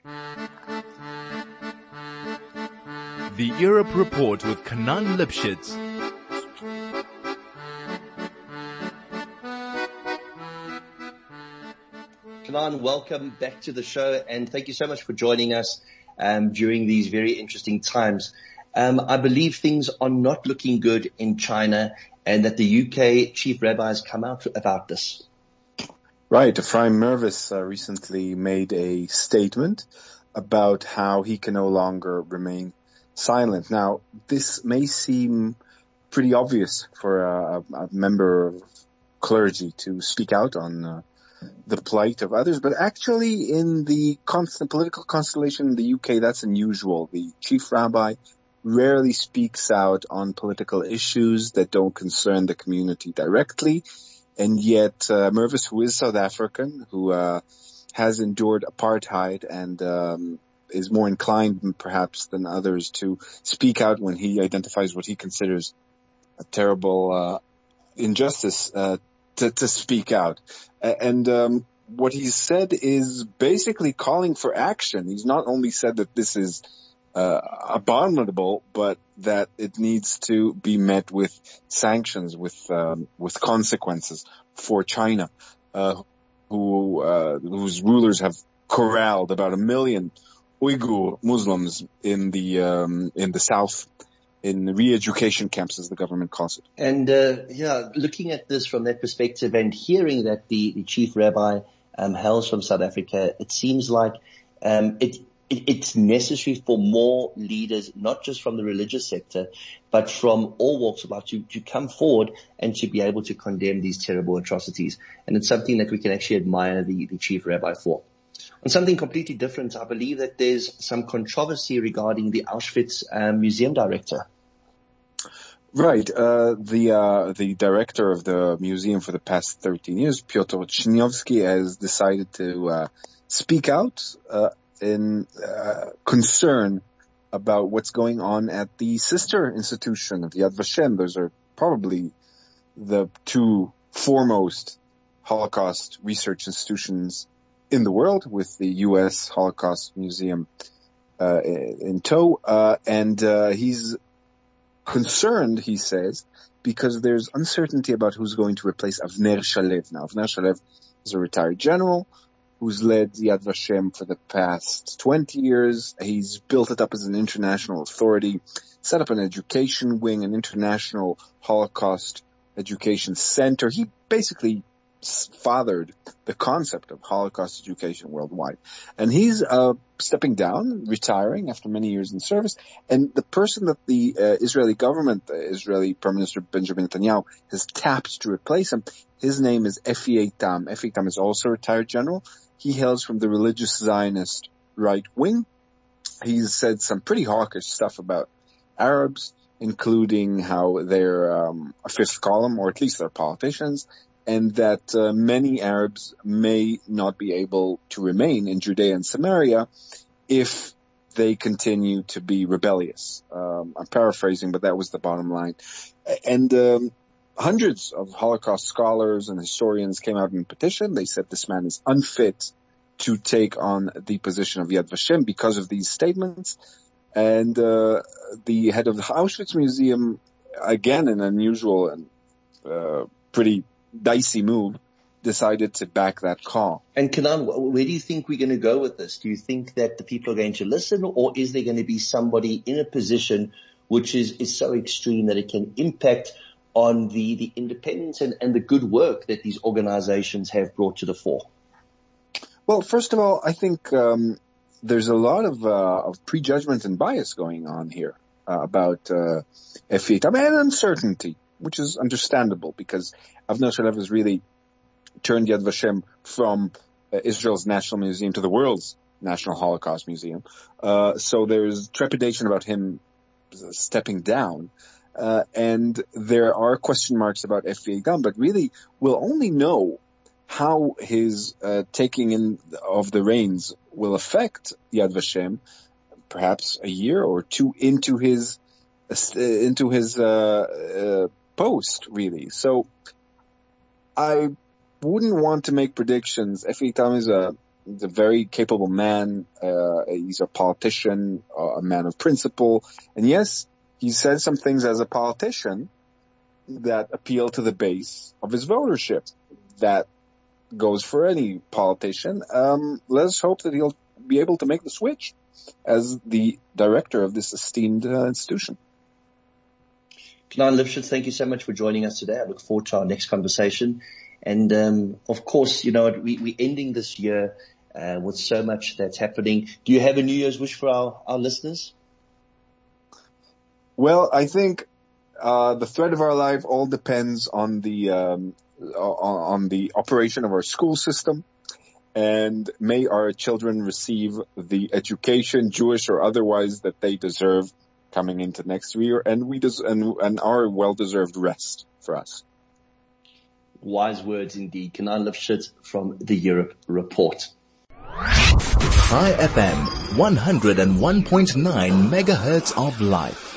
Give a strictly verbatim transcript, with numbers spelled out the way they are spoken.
The Europe Report with Kanan Lipschitz. Kanan, welcome back to the show, and thank you so much for joining us um, during these very interesting times. Um, I believe things are not looking good in China, and that the U K chief rabbi has come out about this. Right. Ephraim Mervis uh, recently made a statement about how he can no longer remain silent. Now, this may seem pretty obvious for a, a member of clergy to speak out on uh, the plight of others, but actually in the constant political constellation in the U K, that's unusual. The chief rabbi rarely speaks out on political issues that don't concern the community directly, and yet uh, Mervis, who is South African, who uh, has endured apartheid and um, is more inclined perhaps than others to speak out when he identifies what he considers a terrible uh, injustice, uh, to, to speak out. And um, what he's said is basically calling for action. He's not only said that this is uh, abominable, but that it needs to be met with sanctions, with um, with consequences for China, uh, who uh, whose rulers have corralled about a million Uyghur Muslims in the um, in the south, in re-education camps, as the government calls it. And uh, yeah, looking at this from that perspective and hearing that the, the chief rabbi um, hails from South Africa, it seems like um, it, it it's necessary for more leaders, not just from the religious sector, but from all walks of life, to, to come forward and to be able to condemn these terrible atrocities. And it's something that we can actually admire the, the chief rabbi for. On something completely different, I believe that there's some controversy regarding the Auschwitz um, museum director. Right. Uh, the, uh, the director of the museum for the past thirteen years, Piotr Chniowski, has decided to, uh, speak out, uh, in, uh, concern about what's going on at the sister institution of Yad Vashem. Those are probably the two foremost Holocaust research institutions in the world, with the U S Holocaust Museum, uh, in tow. Uh, and, uh, he's concerned, he says, because there's uncertainty about who's going to replace Avner Shalev. Now, Avner Shalev is a retired general who's led Yad Vashem for the past twenty years. He's built it up as an international authority, set up an education wing, an international Holocaust education center. He basically fathered the concept of Holocaust education worldwide. And he's uh stepping down, retiring after many years in service. And the person that the uh, Israeli government, the Israeli Prime Minister Benjamin Netanyahu, has tapped to replace him, his name is Efi Eitam. Efi Eitam is also a retired general. He hails from the religious Zionist right wing. He's said some pretty hawkish stuff about Arabs, including how they're um, a fifth column, or at least they're politicians, and that uh, many Arabs may not be able to remain in Judea and Samaria if they continue to be rebellious. Um, I'm paraphrasing, but that was the bottom line. And um, hundreds of Holocaust scholars and historians came out in a petition. They said this man is unfit to take on the position of Yad Vashem because of these statements. And uh, the head of the Auschwitz Museum, again an unusual and uh, pretty dicey move, decided to back that call. And Kanan, where do you think we're going to go with this? Do you think that the people are going to listen, or is there going to be somebody in a position which is, is so extreme that it can impact on the, the independence and, and the good work that these organizations have brought to the fore? Well, first of all, I think um, there's a lot of, uh, of prejudgment and bias going on here uh, about uh, Efi Eitam, and uncertainty, which is understandable because Avner Shalev has really turned Yad Vashem from uh, Israel's National Museum to the world's National Holocaust Museum. Uh, so there's trepidation about him stepping down. Uh, and there are question marks about Efi Eitam, but really we'll only know how his uh, taking in of the reins will affect Yad Vashem perhaps a year or two into his uh, into his uh, uh, post, really. So I wouldn't want to make predictions. Efi Eitam is a he's a very capable man. Uh, he's a politician, uh, a man of principle. And yes, he said some things as a politician that appeal to the base of his votership. That goes for any politician. Um, let's hope that he'll be able to make the switch as the director of this esteemed uh, institution. Kenan Lipschitz, thank you so much for joining us today. I look forward to our next conversation. And, um, of course, you know, we, we're ending this year, uh, with so much that's happening. Do you have a New Year's wish for our, our listeners? Well, I think, uh, the thread of our life all depends on the, um, on, on the operation of our school system. And may our children receive the education, Jewish or otherwise, that they deserve coming into next year, and we des- and, and our well-deserved rest for us. Wise words indeed. Kenan Lipschitz from the Europe Report. Chai F M, one oh one point nine megahertz of life.